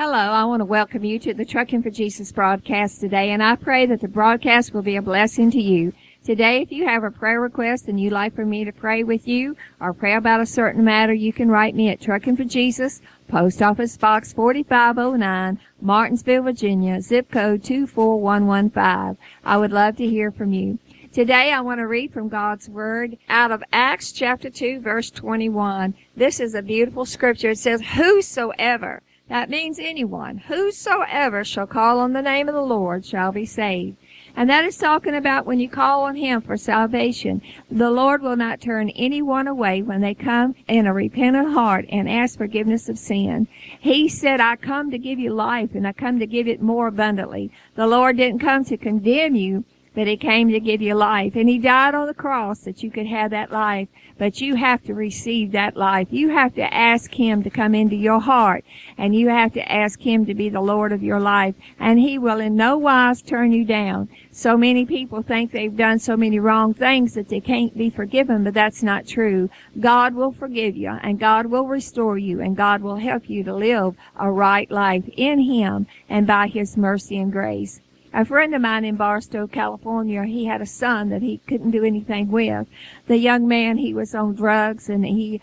Hello, I want to welcome you to the Trucking for Jesus broadcast today, and I pray that the broadcast will be a blessing to you. Today, if you have a prayer request and you'd like for me to pray with you or pray about a certain matter, you can write me at Trucking for Jesus, Post Office Box 4509, Martinsville, Virginia, zip code 24115. I would love to hear from you. Today, I want to read from God's Word out of Acts chapter 2, verse 21. This is a beautiful scripture. It says, whosoever. That means anyone. Whosoever shall call on the name of the Lord shall be saved. And that is talking about when you call on Him for salvation. The Lord will not turn anyone away when they come in a repentant heart and ask forgiveness of sin. He said, I come to give you life, and I come to give it more abundantly. The Lord didn't come to condemn you, but He came to give you life. And He died on the cross that you could have that life. But you have to receive that life. You have to ask Him to come into your heart. And you have to ask Him to be the Lord of your life. And He will in no wise turn you down. So many people think they've done so many wrong things that they can't be forgiven, but that's not true. God will forgive you, and God will restore you, and God will help you to live a right life in Him and by His mercy and grace. A friend of mine in Barstow, California, he had a son that he couldn't do anything with. The young man, he was on drugs, and he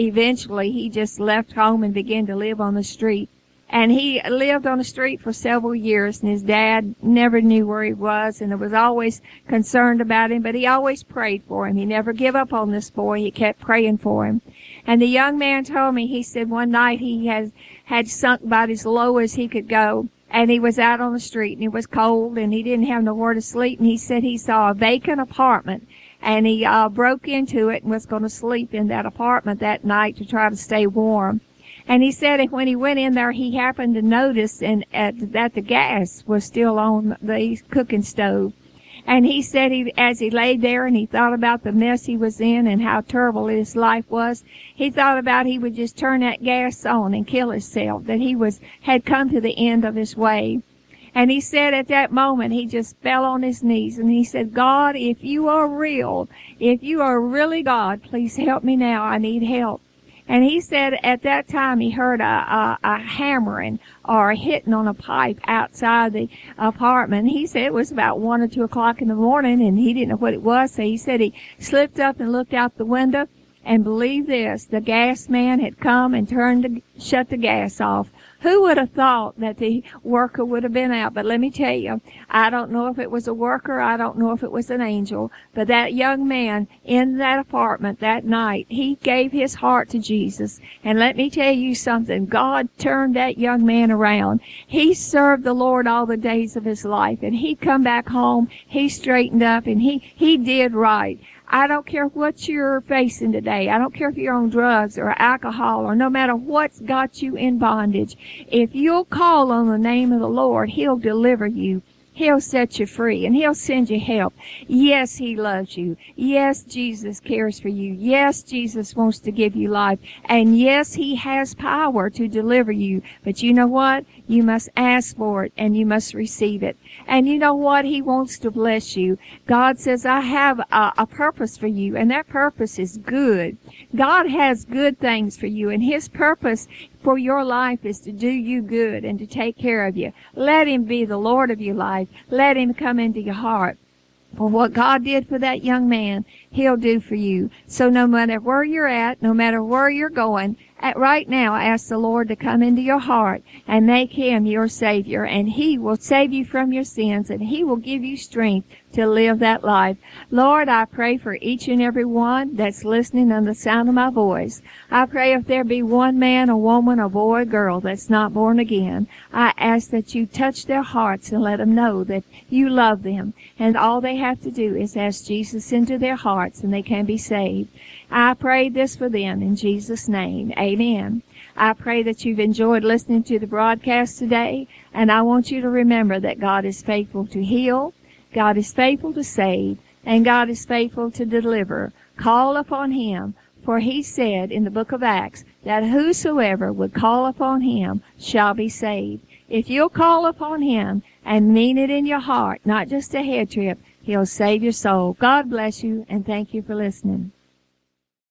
just left home and began to live on the street. And he lived on the street for several years, and his dad never knew where he was and was always concerned about him, but he always prayed for him. He never gave up on this boy. He kept praying for him. And the young man told me, he said one night he had sunk about as low as he could go. And he was out on the street, and it was cold, and he didn't have nowhere to sleep. And he said he saw a vacant apartment, and he broke into it and was going to sleep in that apartment that night to try to stay warm. And he said that when he went in there, he happened to notice that the gas was still on the cooking stove. And he said as he laid there and he thought about the mess he was in and how terrible his life was, he thought about he would just turn that gas on and kill himself, that he had come to the end of his way. And he said at that moment he just fell on his knees and he said, God, if you are real, if you are really God, please help me now. I need help. And he said at that time he heard a hammering or hitting on a pipe outside the apartment. He said it was about 1 or 2 o'clock in the morning, and he didn't know what it was. So he said he slipped up and looked out the window, and believe this, the gas man had come and shut the gas off. Who would have thought that the worker would have been out? But let me tell you, I don't know if it was a worker, I don't know if it was an angel, but that young man in that apartment that night, he gave his heart to Jesus. And let me tell you something, God turned that young man around. He served the Lord all the days of his life, and he come back home, he straightened up, and he did right. I don't care what you're facing today. I don't care if you're on drugs or alcohol or no matter what's got you in bondage. If you'll call on the name of the Lord, He'll deliver you. He'll set you free, and He'll send you help. Yes, He loves you. Yes, Jesus cares for you. Yes, Jesus wants to give you life. And yes, He has power to deliver you. But you know what? You must ask for it, and you must receive it. And you know what? He wants to bless you. God says, I have a purpose for you, and that purpose is good. God has good things for you, and His purpose for your life is to do you good and to take care of you. Let Him be the Lord of your life. Let Him come into your heart. For what God did for that young man, He'll do for you. So no matter where you're at, no matter where you're going, right now ask the Lord to come into your heart and make Him your Savior, and He will save you from your sins, and He will give you strength to live that life. Lord, I pray for each and every one that's listening on the sound of my voice. I pray if there be one man, a woman, a boy, a girl that's not born again, I ask that you touch their hearts and let them know that you love them, and all they have to do is ask Jesus into their hearts and they can be saved. I pray this for them in Jesus' name. Amen. I pray that you've enjoyed listening to the broadcast today, and I want you to remember that God is faithful to heal, God is faithful to save, and God is faithful to deliver. Call upon Him, for He said in the book of Acts that whosoever would call upon Him shall be saved. If you'll call upon Him and mean it in your heart, not just a head trip, He'll save your soul. God bless you, and thank you for listening.